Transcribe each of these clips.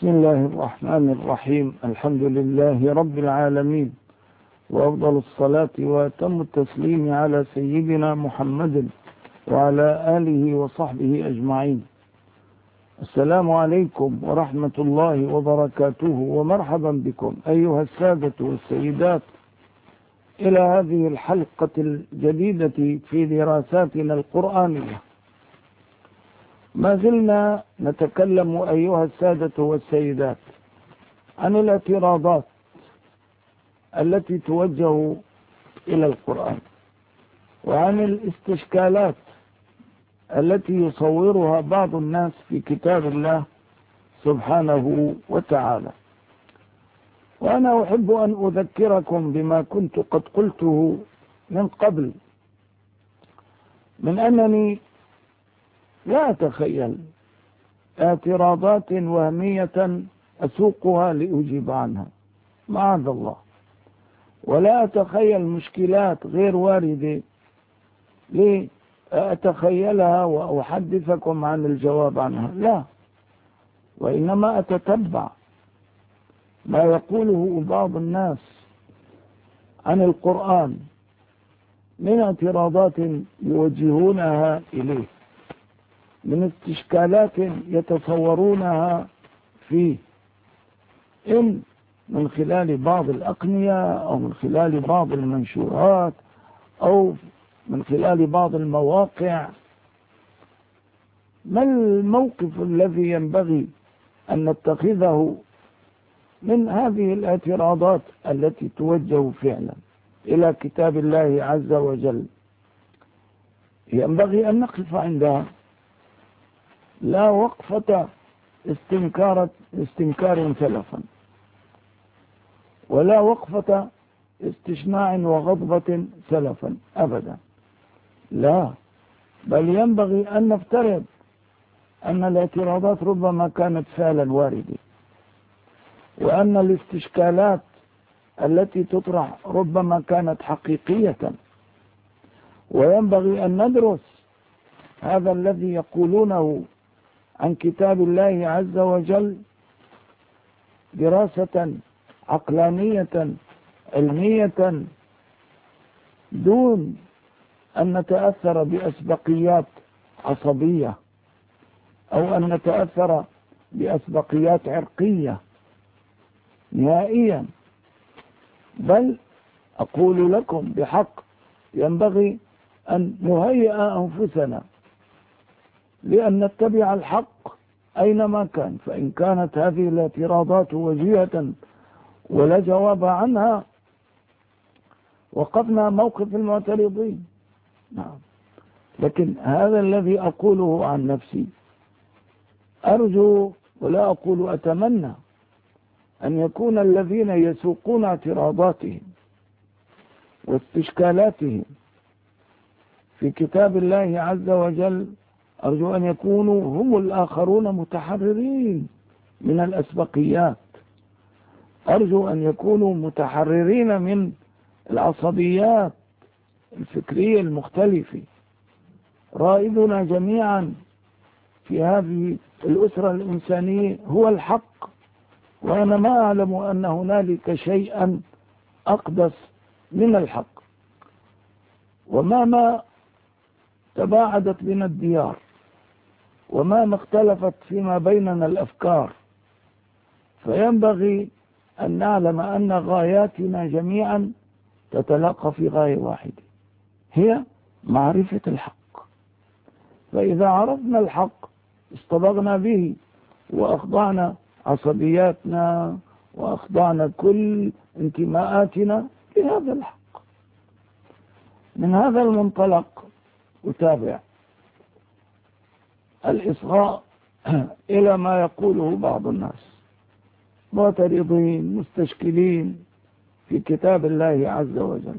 بسم الله الرحمن الرحيم. الحمد لله رب العالمين، وأفضل الصلاة وأتم التسليم على سيدنا محمد وعلى آله وصحبه أجمعين. السلام عليكم ورحمة الله وبركاته، ومرحبا بكم أيها السادة والسيدات إلى هذه الحلقة الجديدة في دراساتنا القرآنية. ما زلنا نتكلم أيها السادة والسيدات عن الاعتراضات التي توجه إلى القرآن، وعن الاستشكالات التي يصورها بعض الناس في كتاب الله سبحانه وتعالى. وأنا أحب أن أذكركم بما كنت قد قلته من قبل، من أنني لا أتخيل اعتراضات وهمية أسوقها لأجيب عنها، معاذ الله، ولا أتخيل مشكلات غير واردة لأتخيلها وأحدثكم عن الجواب عنها، لا، وإنما أتتبع ما يقوله بعض الناس عن القرآن من اعتراضات يوجهونها إليه، من استشكالات يتصورونها فيه، إن من خلال بعض الأقنية أو من خلال بعض المنشورات أو من خلال بعض المواقع. ما الموقف الذي ينبغي أن نتخذه من هذه الاعتراضات التي توجه فعلا إلى كتاب الله عز وجل؟ ينبغي أن نقف عندها، لا وقفة استنكار سلفا، ولا وقفة استشناع وغضبة سلفا أبدا، لا، بل ينبغي أن نفترض أن الاعتراضات ربما كانت فعلا واردة، وأن الاستشكالات التي تطرح ربما كانت حقيقية، وينبغي أن ندرس هذا الذي يقولونه عن كتاب الله عز وجل دراسة عقلانية علمية، دون أن نتأثر بأسبقيات عصبية أو أن نتأثر بأسبقيات عرقية نهائيا. بل أقول لكم بحق ينبغي أن نهيئ أنفسنا لأن نتبع الحق أينما كان، فإن كانت هذه الاعتراضات وجيهة ولا جواب عنها وقفنا موقف المعترضين، نعم. لكن هذا الذي أقوله عن نفسي، أرجو ولا أقول أتمنى أن يكون الذين يسوقون اعتراضاتهم واستشكالاتهم في كتاب الله عز وجل، أرجو أن يكونوا هم الآخرون متحررين من الأسبقيات، أرجو أن يكونوا متحررين من العصبيات الفكرية المختلفة. رائدنا جميعا في هذه الأسرة الإنسانية هو الحق، وأنا ما أعلم أن هنالك شيئا أقدس من الحق. وما تباعدت بنا الديار، وما اختلفت فيما بيننا الأفكار، فينبغي أن نعلم أن غاياتنا جميعا تتلاقى في غاية واحدة، هي معرفة الحق. فإذا عرفنا الحق اصطبغنا به، وأخضعنا عصبياتنا وأخضعنا كل انتماءاتنا لهذا الحق. من هذا المنطلق أتابع الإصغاء إلى ما يقوله بعض الناس معترضين مستشكلين في كتاب الله عز وجل.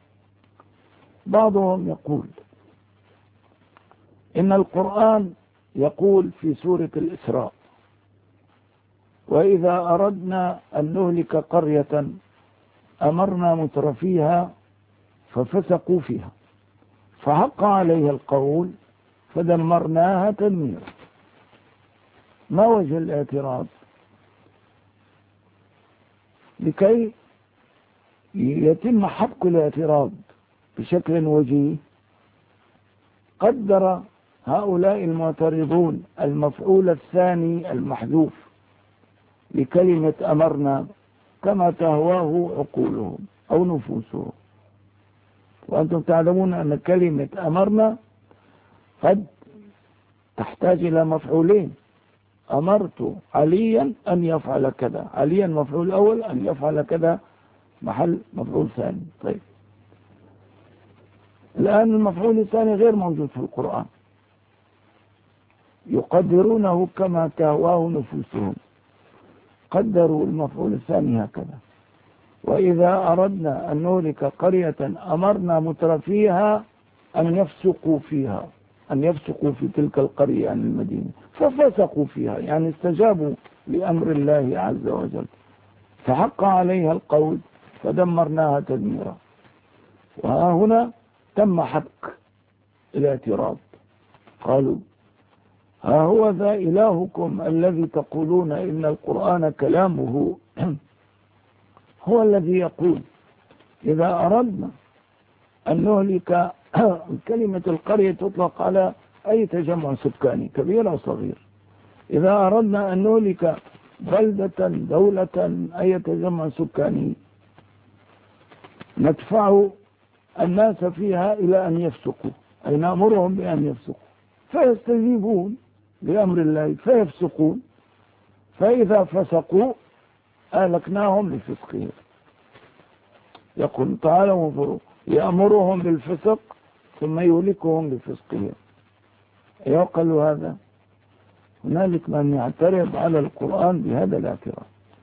بعضهم يقول إن القرآن يقول في سورة الإسراء: وإذا أردنا أن نهلك قرية أمرنا مترفيها ففسقوا فيها فحق عليها القول فدمرناها تدميرا. ما وجه الاعتراض؟ لكي يتم حق الاعتراض بشكل وجيه، قدر هؤلاء المعترضون المفعول الثاني المحذوف لكلمة أمرنا كما تهواه عقولهم أو نفوسهم. وأنتم تعلمون أن كلمة أمرنا قد تحتاج إلى مفعولين. أمرت عليا أن يفعل كذا، عليا مفعول أول، أن يفعل كذا محل مفعول ثاني. طيب الآن المفعول الثاني غير موجود في القرآن، يقدرونه كما تهواه نفوسهم، قدروا المفعول الثاني هكذا: وإذا أردنا أن نهلك قرية أمرنا مترفيها أن يفسقوا فيها، أن يفسقوا في تلك القرية عن المدينة، ففسقوا فيها يعني استجابوا لأمر الله عز وجل، فحق عليها القول فدمرناها تدميرا. وها هنا تم حق الاعتراض، قالوا ها هو ذا إلهكم الذي تقولون إن القرآن كلامه هو الذي يقول إذا أردنا أن نهلك. كلمة القرية تطلق على أي تجمع سكاني كبير أو صغير. إذا أردنا أن نهلك بلدة دولة أي تجمع سكاني ندفع الناس فيها إلى أن يفسقوا، أي نأمرهم بأن يفسقوا فيستجيبون لأمر الله فيفسقون، فإذا فسقوا أهلكناهم بفسقهم. يقول تعالى وانظروا: يأمرهم بالفسق ثم يهلكهم بفسقهم. يعقل هذا؟ هنالك من يعترض على القرآن بهذا الاعتراض.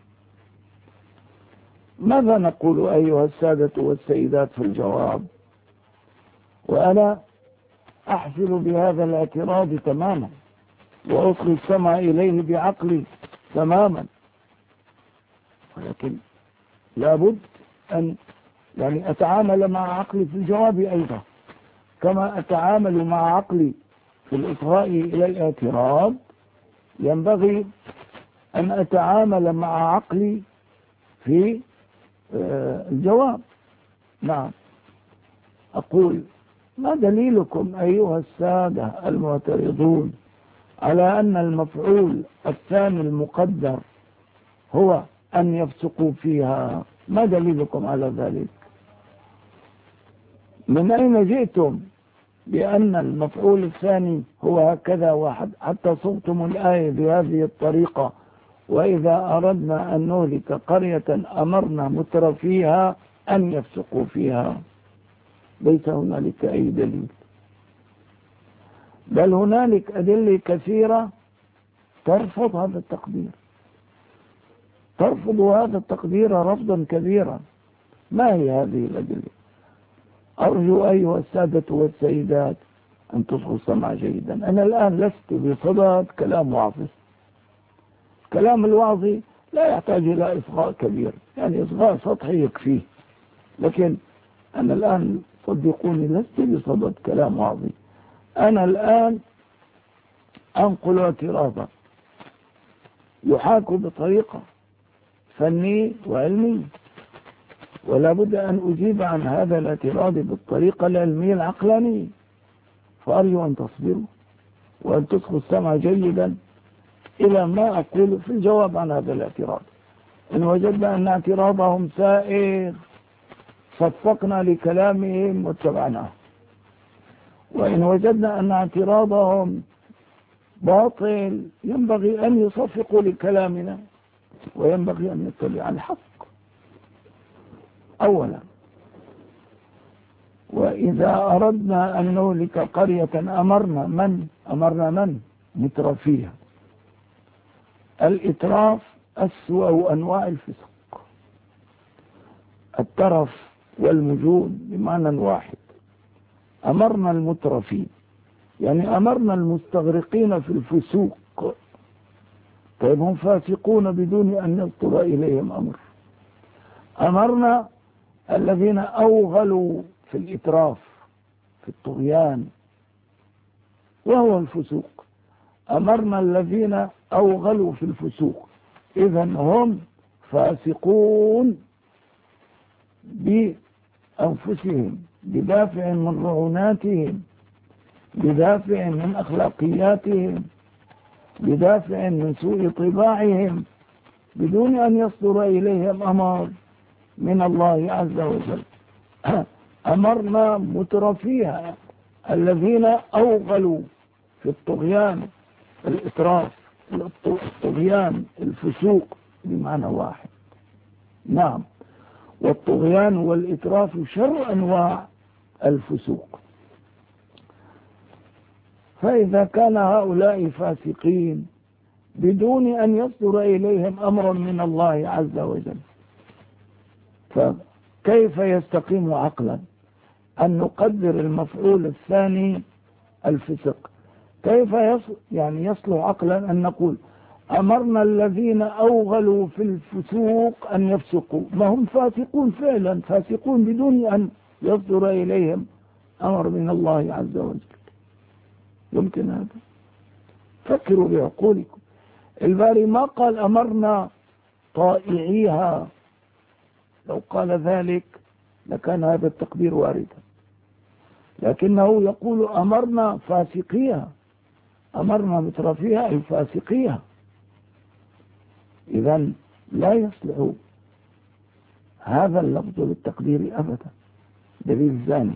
ماذا نقول أيها السادة والسيدات في الجواب؟ وأنا أحفل بهذا الاعتراض تماما وأصغي السمع إليه بعقلي تماما، ولكن لابد أن أتعامل مع عقلي في الجواب أيضا، كما أتعامل مع عقلي في الإصغاء إلى الاعتراض ينبغي أن أتعامل مع عقلي في الجواب. نعم، أقول: ما دليلكم أيها السادة المعترضون على أن المفعول الثاني المقدر هو أن يفسقوا فيها؟ ما دليلكم على ذلك؟ من أين جئتم بأن المفعول الثاني هو هكذا واحد حتى صغتم الآية بهذه الطريقة: وإذا أردنا أن نهلك قرية أمرنا مترفيها أن يفسقوا فيها؟ ليس هنالك أي دليل، بل هنالك أدلة كثيرة ترفض هذا التقدير، ترفض هذا التقدير رفضا كبيرا. ما هي هذه الأدلة؟ أرجو أيها السادة والسيدات أن تصغوا السمع جيدا. أنا الآن لست بصدد كلام واعظ. كلام الوعظ لا يحتاج إلى إصغاء كبير، يعني إصغاء سطحي يكفيه، لكن أنا الآن صدقوني لست بصدد كلام واعظ. أنا الآن أنقل اعتراضا يحاك بطريقة فنية وعلمية، ولا بد أن أجيب عن هذا الاعتراض بالطريقة العلمية العقلانية، فأرجو أن تصبروا وأن تصغوا السمع جيدا إلى ما أقول في الجواب عن هذا الاعتراض. إن وجدنا أن اعتراضهم سائغ صفقنا لكلامهم واتبعناه، وإن وجدنا أن اعتراضهم باطل ينبغي أن يصفقوا لكلامنا وينبغي أن نتبع الحق. أولا: وإذا أردنا أن نهلك قرية أمرنا من مترفيها. الإتراف أسوأ أنواع الفسق، الترف والمجون بمعنى واحد. أمرنا المترفين يعني أمرنا المستغرقين في الفسوق. طيب هم فاسقون بدون أن يصدر إليهم أمر. أمرنا الذين أوغلوا في الإتراف في الطغيان وهو الفسوق. أمرنا الذين أوغلوا في الفسوق، إذن هم فاسقون بأنفسهم، بدافع من رعوناتهم، بدافع من أخلاقياتهم، بدافع من سوء طباعهم، بدون أن يصدر إليهم أمر من الله عز وجل. أمرنا مترفيها الذين أوغلوا في الطغيان، الإسراف، الطغيان، الفسوق بمعنى واحد. نعم، والطغيان والإسراف شر أنواع الفسوق. فإذا كان هؤلاء فاسقين بدون أن يصدر إليهم أمر من الله عز وجل، فكيف يستقيم عقلا أن نقدر المفعول الثاني الفسق؟ كيف يصلح عقلا أن نقول أمرنا الذين أوغلوا في الفسوق أن يفسقوا؟ ما هم فاسقون فعلا، فاسقون بدون أن يصدر إليهم أمر من الله عز وجل. يمكن هذا؟ فكروا بعقولكم. الباري ما قال أمرنا طائعيها، لو قال ذلك لكان هذا التقدير واردا، لكنه يقول أمرنا فاسقيها، أمرنا مترفيها أي فاسقيها. إذن لا يصلح هذا اللفظ للتقدير أبدا. دليل ثاني،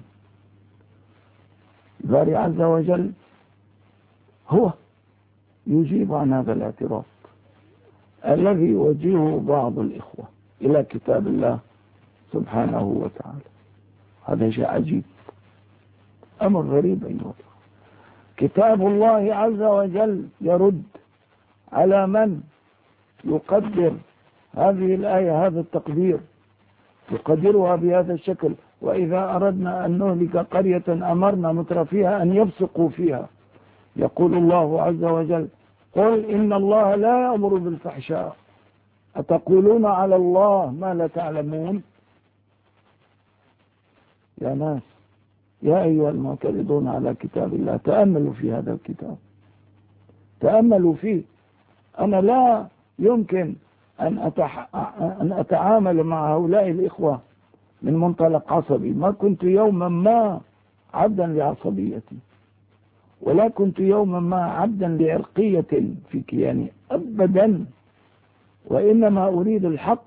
الباري عز وجل هو يجيب عن هذا الاعتراض الذي يوجهه بعض الإخوة إلى كتاب الله سبحانه وتعالى. هذا شيء عجيب، أمر غريب أيها الأخوة. كتاب الله عز وجل يرد على من يقدر هذه الآية هذا التقدير، يقدرها بهذا الشكل: وإذا أردنا أن نهلك قرية أمرنا مترفيها أن يفسقوا فيها. يقول الله عز وجل: قل إن الله لا يأمر بالفحشاء أتقولون على الله ما لا تعلمون. يا ناس، يا أيها المعترضون على كتاب الله، تأملوا في هذا الكتاب، تأملوا فيه. أنا لا يمكن أن أتعامل مع هؤلاء الإخوة من منطلق عصبي. ما كنت يوما ما عبدا لعصبيتي، ولا كنت يوما ما عبدا لعرقية في كياني أبدا، وإنما أريد الحق.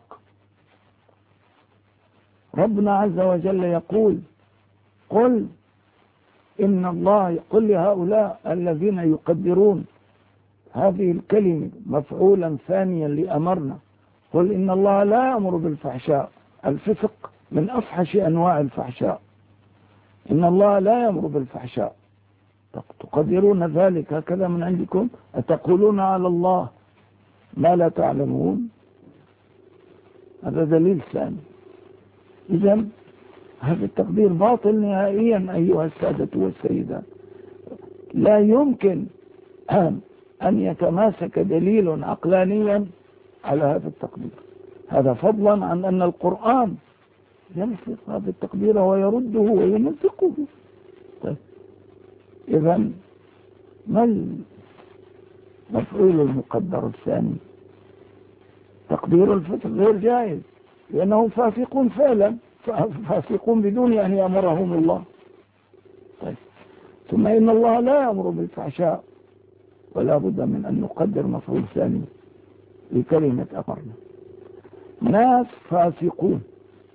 ربنا عز وجل يقول: قل إن الله، قل لهؤلاء الذين يقدرون هذه الكلمة مفعولا ثانيا لأمرنا: قل إن الله لا يأمر بالفحشاء. الفسق من أفحش أنواع الفحشاء. إن الله لا يأمر بالفحشاء، تقدرون ذلك هكذا من عندكم؟ أتقولون على الله ما لا تعلمون. هذا دليل ثاني. إذن هذا التقدير باطل نهائيا أيها السادة والسيدات. لا يمكن أن يتماسك دليل عقلانيا على هذا التقدير، هذا فضلا عن أن القرآن ينسخ هذا التقدير ويرده وينسقه. طيب، إذن ما المفعول المقدر الثاني؟ تقدير الفسق غير جائز، لأنهم فاسقون فعلا، فاسقون بدون أن يأمرهم الله. طيب، ثم إن الله لا يأمر بالفحشاء، ولا بد من أن نقدر مفعول ثاني لكلمة أمرنا. ناس فاسقون،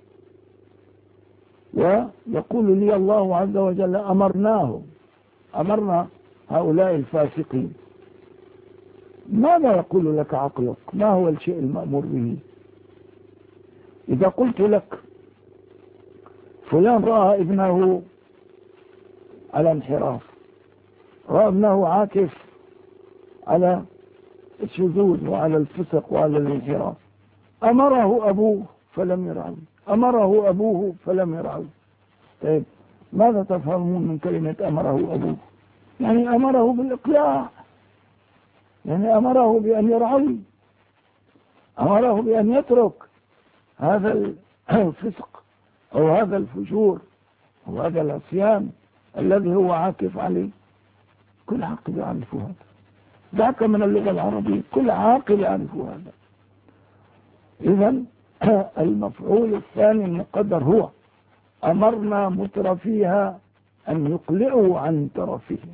ويقول لي الله عز وجل: أمرناهم، أمرنا هؤلاء الفاسقين. ماذا يقول لك عقلك؟ ما هو الشيء المأمور به؟ إذا قلت لك فلان رأى ابنه على انحراف، رأى ابنه عاكف على الشذوذ وعلى الفسق وعلى الانحراف، أمره أبوه فلم يرعوه، أمره أبوه فلم يرعوه. طيب، ماذا تفهمون من كلمة أمره أبوه؟ يعني أمره بالإقلاع، يعني أمره بأن يرعوي، أمره بأن يترك هذا الفسق أو هذا الفجور أو هذا العصيان الذي هو عاكف عليه. كل عاقل يعرف هذا، ذاك من اللغة العربية، كل عاقل يعرف هذا. إذن المفعول الثاني المقدر هو أمرنا مترفيها أن يقلعوا عن ترفهم،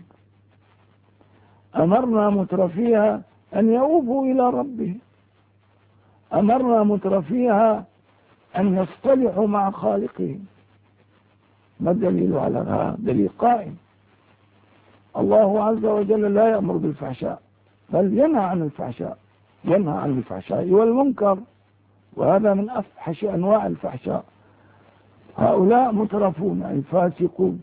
أمرنا مترفيها أن يؤوبوا إلى ربهم، أمرنا مترفيها أن يصطلحوا مع خالقهم. ما الدليل على هذا؟ دليل قائم. الله عز وجل لا يأمر بالفحشاء بل ينهى عن الفحشاء، ينهى عن الفحشاء والمنكر، وهذا من أفحش أنواع الفحشاء. هؤلاء مترفون أي فاسقون،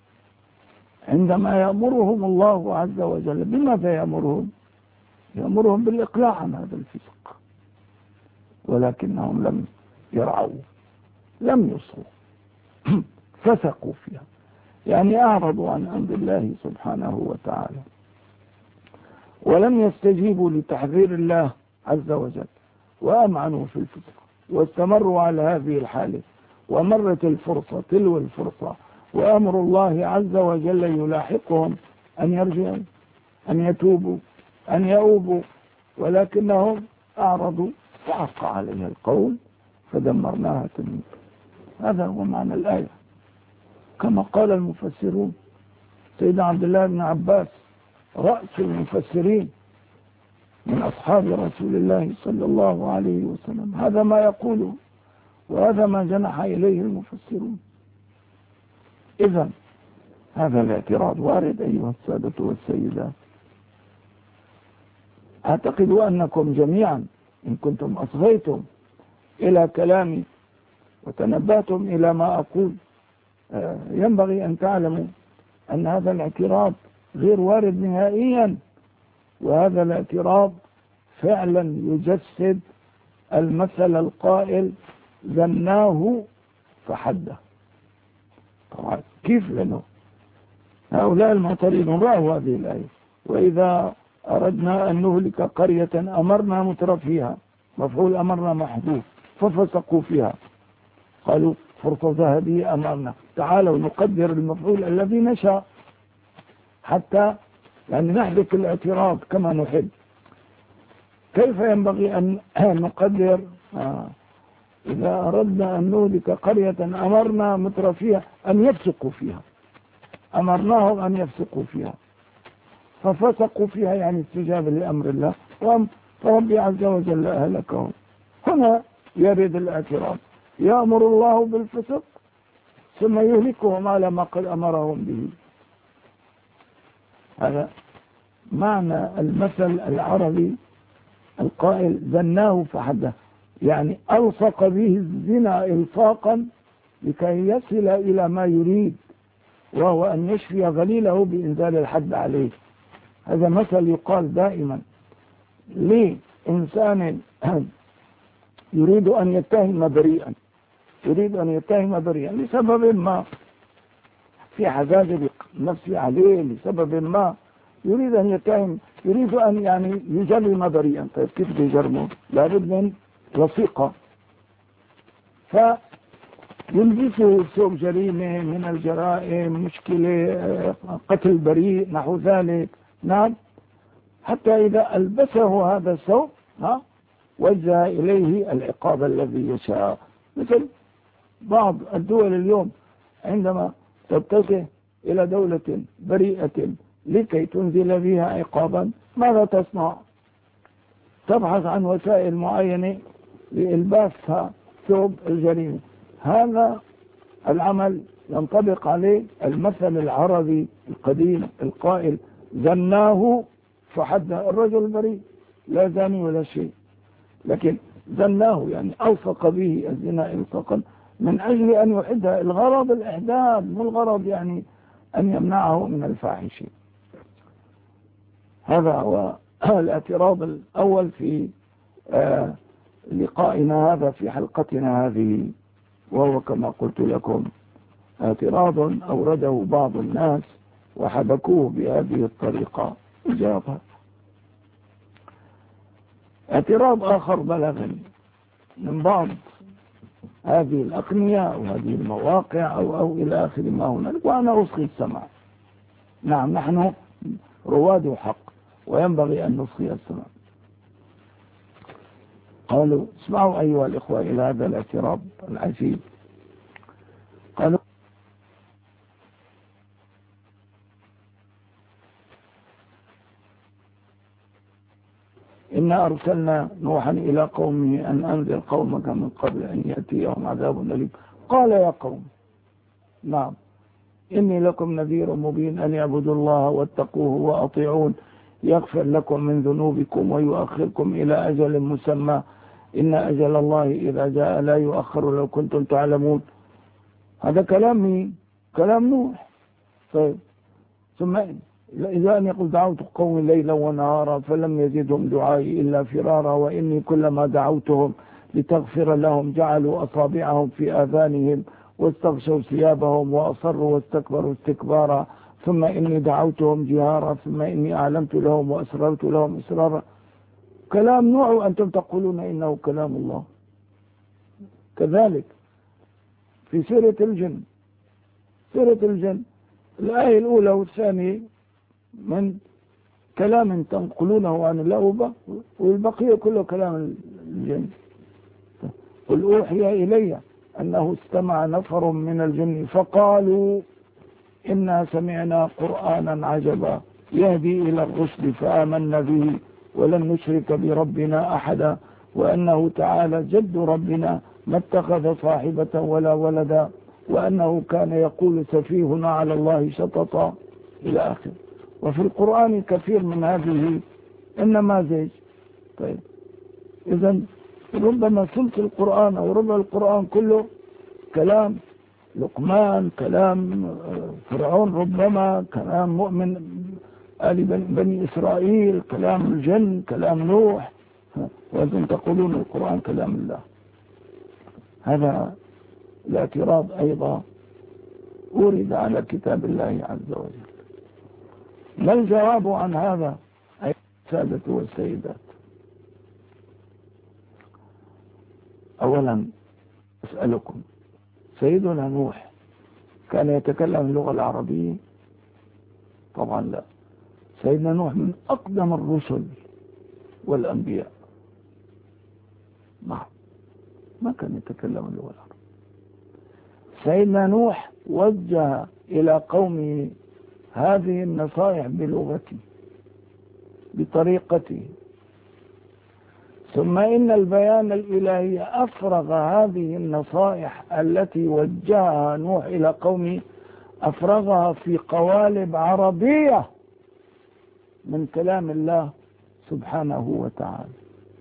عندما يأمرهم الله عز وجل بماذا يأمرهم؟ يأمرهم بالإقلاع عن هذا الفسق، ولكنهم لم يرعوا، لم يصغوا فسقوا فيها، يعني أعرضوا عن أمر الله سبحانه وتعالى، ولم يستجيبوا لتحذير الله عز وجل، وأمعنوا في الفسق واستمروا على هذه الحالة، ومرت الفرصة تلو الفرصة، وأمر الله عز وجل يلاحقهم أن يرجعوا، أن يتوبوا، أن يؤوبوا، ولكنهم أعرضوا فحق عليها القول فدمرناها تدميرا. هذا هو معنى الآية كما قال المفسرون. سيدنا عبد الله بن عباس رأس المفسرين من أصحاب رسول الله صلى الله عليه وسلم هذا ما يقوله، وهذا ما جنح إليه المفسرون. إذن هذا الاعتراض وارد أيها السادة والسيدات. أعتقد أنكم جميعا إن كنتم أصغيتم إلى كلامي وتنبأتم إلى ما أقول ينبغي أن تعلموا أن هذا الاعتراض غير وارد نهائيا، وهذا الاعتراض فعلا يجسد المثل القائل زناه فحده. طبعا كيف لأنه هؤلاء المعترضون رأوا هذه الآية، وإذا أردنا أن نهلك قرية أمرنا مترفيها، مفعول أمرنا محذوف، ففسقوا فيها، قالوا فرصة ذهبية أمرنا، تعالوا نقدر المفعول الذي نشاء حتى يعني نحذف الاعتراض كما نحب. كيف ينبغي أن نقدر إذا أردنا أن نهلك قرية أمرنا مترفيها أن يفسقوا فيها، أمرناهم أن يفسقوا فيها ففسقوا فيها، يعني استجابة لأمر الله، فربي عز وجل أهلكهم. هنا يرد الاعتراض، يأمر الله بالفسق ثم يهلكهم على ما قد أمرهم به. هذا معنى المثل العربي القائل زناه فحده، يعني ألصق به الزنا إلصاقا لكي يصل إلى ما يريد، وهو أن يشفي غليله بإنزال الحد عليه. هذا مثل يقال دائما لإنسان يريد أن يتهم بريئا، يريد أن يتهم بريئا لسبب ما، في حزازة نفسي عليه لسبب ما، يريد أن يتهم، يريد أن يعني يجرم بريئا. طيب كيف يجرمه؟ لابد من وثيقة، فيلبسه ثوب جريمة من الجرائم، مشكلة قتل بريء نحو ذلك. نعم، حتى إذا ألبسه هذا الثوب وجه إليه العقاب الذي يشاء. مثل بعض الدول اليوم عندما تتجه إلى دولة بريئة لكي تنزل بها عقابا، ماذا تصنع؟ تبحث عن وسائل معينة لإلباسها ثوب الجريمة. هذا العمل ينطبق عليه المثل العربي القديم القائل زناه فحد. الرجل بريء لا زاني ولا شيء، لكن زناه يعني ألصق به الزنا إلصاقا من أجل أن يحدها. الغرض الإحداد، مو الغرض يعني أن يمنعه من الفاحشة. هذا هو الاعتراض الأول في لقائنا هذا، في حلقتنا هذه، وهو كما قلت لكم اعتراض أورده بعض الناس وحبكوه بهذه الطريقة. إجابة اعتراض آخر بلغني من بعض هذه الأقنية أو هذه المواقع أو إلى آخر ما هنالك، وأنا أصغي السمع. نعم، نحن رواد حق وينبغي أن نصغي السمع. قالوا اسمعوا أيها الإخوة إلى هذا الاعتراض العجيب. قالوا إنا أرسلنا نوحا إلى قومه أن أنذر قومك من قبل أن يأتيهم عذاب أليم. قال يا قوم نعم إني لكم نذير مبين أن يعبدوا الله واتقوه وأطيعون يغفر لكم من ذنوبكم ويؤخركم إلى أجل مسمى إن أجل الله إذا جاء لا يؤخر لو كنتم تعلمون. هذا كلام مين؟ كلام نوح. طيب ثم إذا أن يقول دعوت قوم ليلا ونهارا فلم يزدهم دعائي إلا فرارا وإني كلما دعوتهم لتغفر لهم جعلوا أصابعهم في آذانهم واستغشوا ثيابهم وأصروا واستكبروا استكبارا ثم إني دعوتهم جهارا ثم إني أعلمت لهم وأسررت لهم إسرارا. كلام نوح وأنتم تقولون إنه كلام الله. كذلك في سورة الجن، سورة الجن الآية الأولى والثانية من كلام تنقلونه عن الله والبقية كله كلام الجن. قل أوحي إلي أنه استمع نفر من الجن فقالوا إنا سمعنا قرآنا عجبا يهدي إلى الرشد فآمنا به ولن نشرك بربنا أحدا وأنه تعالى جد ربنا ما اتخذ صاحبة ولا ولدا وأنه كان يقول سفيهنا على الله شططا إلى آخر. وفي القرآن كثير من هذه النماذج. طيب إذن ربما ثلث القرآن أو ربع القرآن كله كلام لقمان، كلام فرعون، ربما كلام مؤمن آل بني إسرائيل، كلام الجن، كلام نوح، وأنتم تقولون القرآن كلام الله. هذا الاعتراض أيضا أورد على كتاب الله عز وجل. ما الجواب عن هذا أيها السادة والسيدات؟ أولا أسألكم، سيدنا نوح كان يتكلم اللغة العربية؟ طبعا لا. سيدنا نوح من أقدم الرسل والأنبياء، ما كان يتكلم اللغة العربية. سيدنا نوح وجه إلى قومه هذه النصائح بلغته بطريقته، ثم إن البيان الإلهي أفرغ هذه النصائح التي وجهها نوح إلى قومه، أفرغها في قوالب عربية من كلام الله سبحانه وتعالى.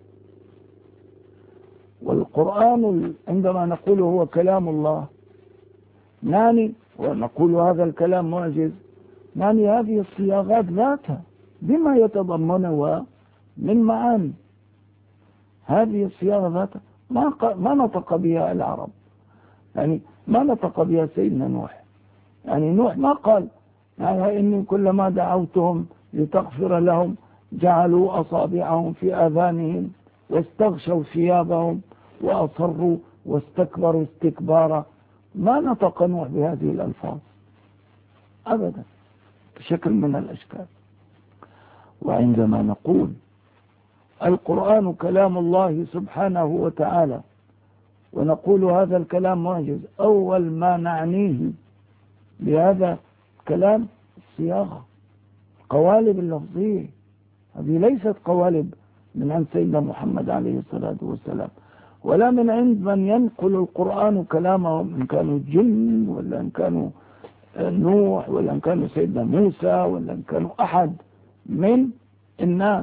والقرآن عندما نقول هو كلام الله نعني ونقول هذا الكلام معجز، نعني هذه الصياغات ذاتها بما يتضمنها من معاني. هذه الصياغة ذاتها ما نطق بها العرب، يعني ما نطق بها سيدنا نوح. يعني نوح ما قال يعني إني كلما دعوتهم لتغفر لهم جعلوا أصابعهم في آذانهم واستغشوا ثيابهم وأصروا واستكبروا استكبارا. ما نطق نوح بهذه الألفاظ أبدا بشكل من الأشكال. وعندما نقول القرآن كلام الله سبحانه وتعالى ونقول هذا الكلام معجز، أول ما نعنيه بهذا الكلام الصياغة، قوالب اللفظية. هذه ليست قوالب من عند سيدنا محمد عليه الصلاة والسلام ولا من عند من ينقل القرآن كلامهم، إن كانوا جن ولا إن كانوا نوح ولا إن كانوا سيدنا موسى ولا إن كانوا أحد من الناس.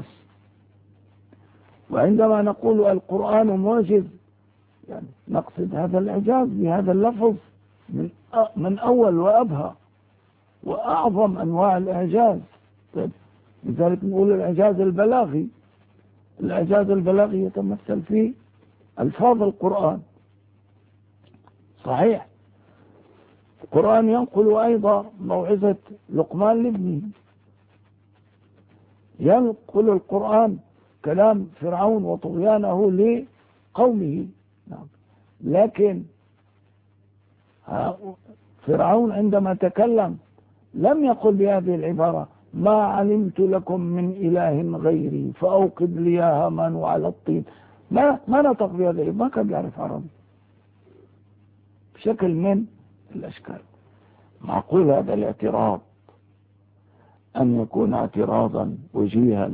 وعندما نقول القرآن معجز يعني نقصد هذا الإعجاز بهذا اللفظ من أول وأبهى وأعظم أنواع الإعجاز. طيب لذلك نقول الإعجاز البلاغي. الإعجاز البلاغي يتمثل في ألفاظ القرآن. صحيح القرآن ينقل أيضا موعظة لقمان لابنه، ينقل القرآن كلام فرعون وطغيانه لقومه. نعم. لكن فرعون عندما تكلم لم يقل بهذه العبارة ما علمت لكم من إله غيري فأوقد لي يا هامان على الطين. ما نطق بهذا، ما كان يعرف عربي بشكل من الأشكال. معقول هذا الاعتراض أن يكون اعتراضا وجيها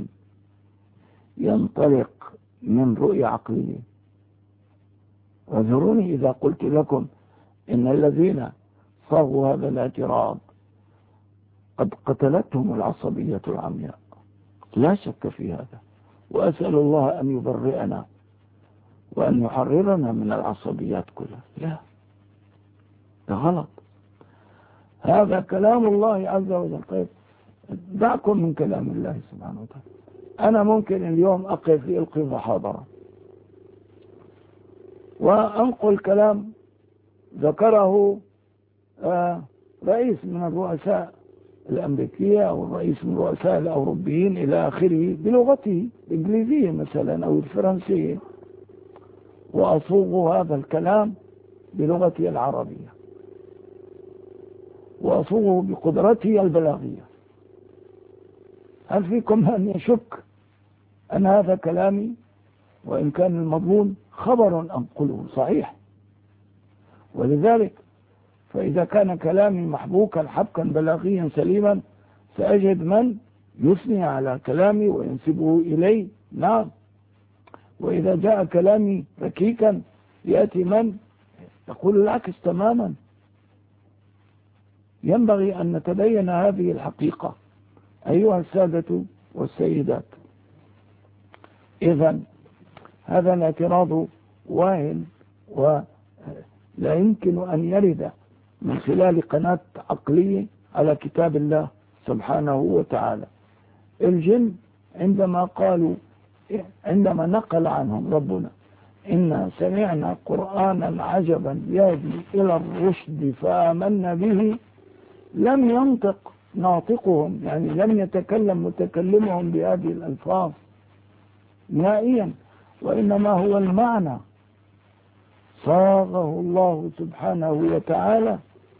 ينطلق من رؤية عقلية؟ واذكروني إذا قلت لكم إن الذين صاغوا هذا الاعتراض قد قتلتهم العصبية العمياء، لا شك في هذا، وأسأل الله أن يبرئنا وأن يحررنا من العصبيات كلها. لا، ده غلط، هذا كلام الله عز وجل. طيب دعكم من كلام الله سبحانه وتعالى. أنا ممكن اليوم أقف ألقي محاضرة وأنقل كلام ذكره رئيس من الرؤساء الأمريكية أو الرئيس من الرؤساء الأوروبيين إلى آخره بلغته الإنجليزية مثلا أو الفرنسية، وأصوغ هذا الكلام بلغتي العربية وأصوغه بقدرتي البلاغية. هل فيكم من يشك أن هذا كلامي وإن كان المضمون خبر أنقله صحيح؟ ولذلك فإذا كان كلامي محبوكا حبكا بلاغيا سليما سأجد من يثني على كلامي وينسبه إلي، نعم. وإذا جاء كلامي ركيكا يأتي من يقول العكس تماما. ينبغي أن نتبين هذه الحقيقة أيها السادة والسيدات. إذن هذا الاعتراض واهن ولا يمكن أن يرد من خلال قناة عقلية على كتاب الله سبحانه وتعالى. الجن عندما نقل عنهم ربنا إنا سمعنا قرآنا عجبا يهدي إلى الرشد فآمنا به، لم ينطق ناطقهم، يعني لم يتكلم متكلمهم بهذه الألفاظ نهائيا، وإنما هو المعنى صاغه الله سبحانه وتعالى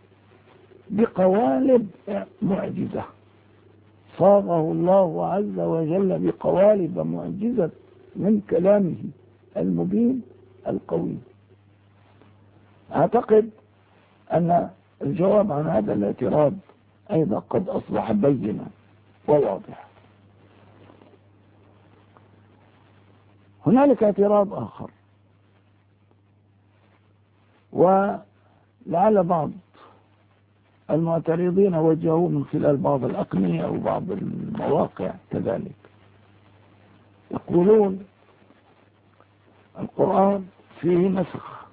بقوالب معجزة، صاغه الله عز وجل بقوالب معجزة من كلامه المبين القوي. أعتقد أن الجواب عن هذا الاعتراض أيضا قد أصبح بينا وواضح. هنالك اعتراض آخر، ولعل بعض المعترضين وجهوه من خلال بعض الأقنية أو بعض المواقع كذلك. يقولون القرآن فيه نسخ،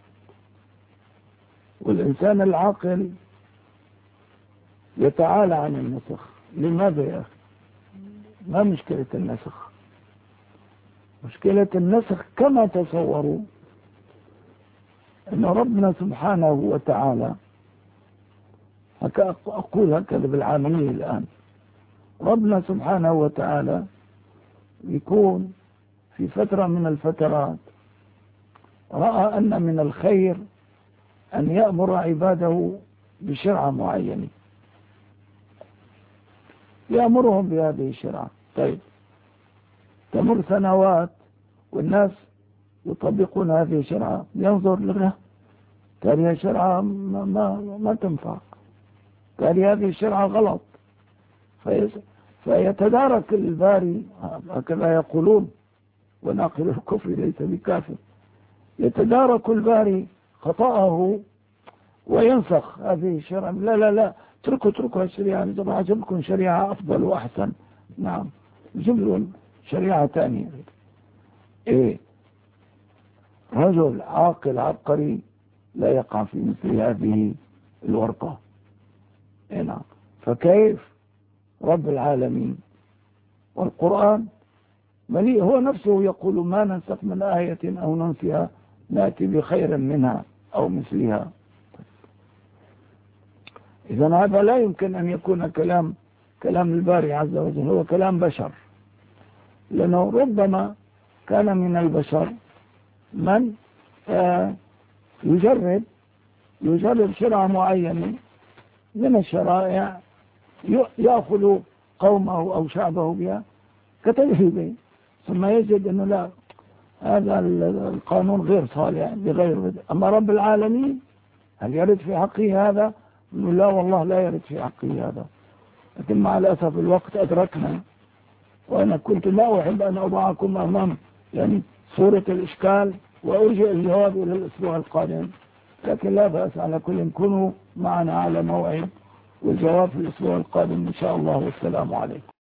والإنسان العاقل يتعالى عن النسخ. لماذا يا أخي؟ ما مشكلة النسخ؟ مشكلة النسخ كما تصوروا أن ربنا سبحانه وتعالى، أقول هكذا بالعامية الآن، ربنا سبحانه وتعالى يكون في فترة من الفترات رأى أن من الخير أن يأمر عباده بشرعة معينة، يأمرهم بهذه الشرعة. طيب تمر سنوات والناس يطبقون هذه الشرعة، ينظر لها تالي الشرعة ما تنفع، تالي هذه الشرعة غلط، فيتدارك الباري، هكذا يقولون وناقل الكفر ليس بكافر، يتدارك الباري خطأه وينسخ هذه الشرعة. لا لا لا، اتركوا الشريعة، إذا عجبكم شريعة أفضل وأحسن، نعم جيب لهم شريعة ثانية. إيه، رجل عاقل عبقري لا يقع في مثل هذه الورقة. إيه نعم. فكيف رب العالمين والقرآن مليء، هو نفسه يقول ما ننسخ من آية أو ننسها نأتي بخير منها أو مثلها. إذن هذا لا يمكن أن يكون كلام الباري عز وجل، هو كلام بشر، لأنه ربما كان من البشر من يجرب شرعة معينة من الشرائع، يأخذ قومه أو شعبه بها كتجربة، ثم يجد أنه لا، هذا القانون غير صالح بغير. أما رب العالمين هل يرد في حقه هذا؟ لا والله لا يرد في حقه هذا. لكن مع الأسف الوقت أدركنا، وأنا كنت لا أحب أن أضعكم أمام يعني صورة الإشكال وأرجع الجواب إلى الأسبوع القادم، لكن لا بأس. على كل كونوا معنا على موعد، والجواب في الأسبوع القادم إن شاء الله. والسلام عليكم.